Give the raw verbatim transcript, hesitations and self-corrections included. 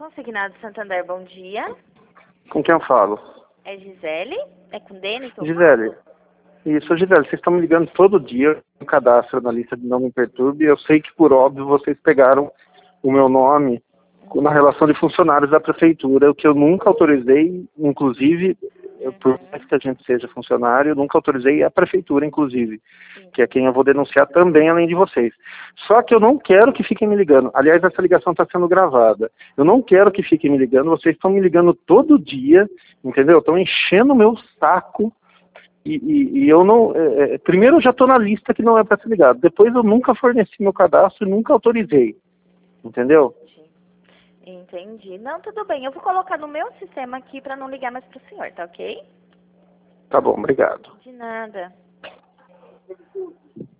Consignado Santander, bom dia. Com quem eu falo? É Gisele? É com Denis? Gisele. Isso, Gisele, vocês estão me ligando todo dia no cadastro na lista de Não Me Perturbe. Eu sei que, por óbvio, vocês pegaram o meu nome na relação de funcionários da prefeitura, o que eu nunca autorizei, inclusive, eu, por mais que a gente seja funcionário, eu nunca autorizei a prefeitura, inclusive, que é quem eu vou denunciar também, além de vocês. Só que eu não quero que fiquem me ligando. Aliás, essa ligação está sendo gravada. Eu não quero que fiquem me ligando. Vocês estão me ligando todo dia, entendeu? Estão enchendo o meu saco. E, e, e eu não... É, é, primeiro, eu já estou na lista que não é para ser ligado. Depois, eu nunca forneci meu cadastro e nunca autorizei. Entendeu? Entendi. Não, tudo bem. Eu vou colocar no meu sistema aqui para não ligar mais pro senhor, tá ok? Tá bom, obrigado. De nada.